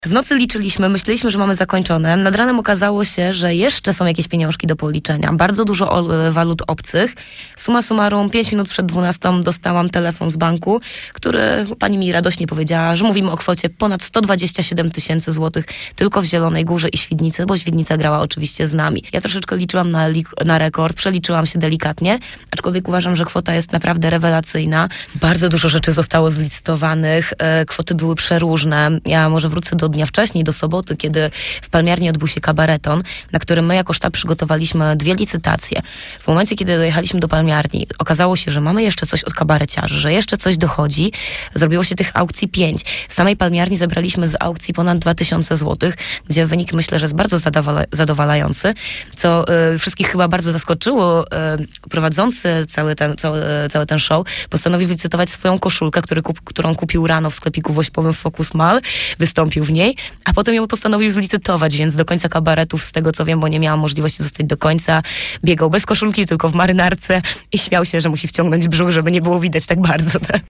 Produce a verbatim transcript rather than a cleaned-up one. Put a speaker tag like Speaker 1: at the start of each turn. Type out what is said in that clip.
Speaker 1: W nocy liczyliśmy, myśleliśmy, że mamy zakończone. Nad ranem okazało się, że jeszcze są jakieś pieniążki do policzenia. Bardzo dużo o, walut obcych. Summa summarum, pięć minut przed dwunastą dostałam telefon z banku, który pani mi radośnie powiedziała, że mówimy o kwocie ponad sto dwadzieścia siedem tysięcy złotych tylko w Zielonej Górze i Świdnicy, bo Świdnica grała oczywiście z nami. Ja troszeczkę liczyłam na, na rekord, przeliczyłam się delikatnie, aczkolwiek uważam, że kwota jest naprawdę rewelacyjna. Bardzo dużo rzeczy zostało zlicytowanych, e, kwoty były przeróżne. Ja może wrócę do dnia wcześniej, do soboty, kiedy w Palmiarni odbył się kabareton, na którym my jako sztab przygotowaliśmy dwie licytacje. W momencie, kiedy dojechaliśmy do Palmiarni, okazało się, że mamy jeszcze coś od kabareciarzy, że jeszcze coś dochodzi. Zrobiło się tych aukcji pięć. W samej Palmiarni zebraliśmy z aukcji ponad dwa tysiące złotych, gdzie wynik myślę, że jest bardzo zadowala- zadowalający, co y, wszystkich chyba bardzo zaskoczyło. Y, prowadzący cały ten, cały, cały ten show postanowił zlicytować swoją koszulkę, który kup, którą kupił rano w sklepiku wośpowym Focus Mall, wystąpił w niej, a potem ją postanowił zlicytować, więc do końca kabaretów, z tego co wiem, bo nie miałam możliwości zostać do końca, biegał bez koszulki, tylko w marynarce i śmiał się, że musi wciągnąć brzuch, żeby nie było widać tak bardzo. Tak?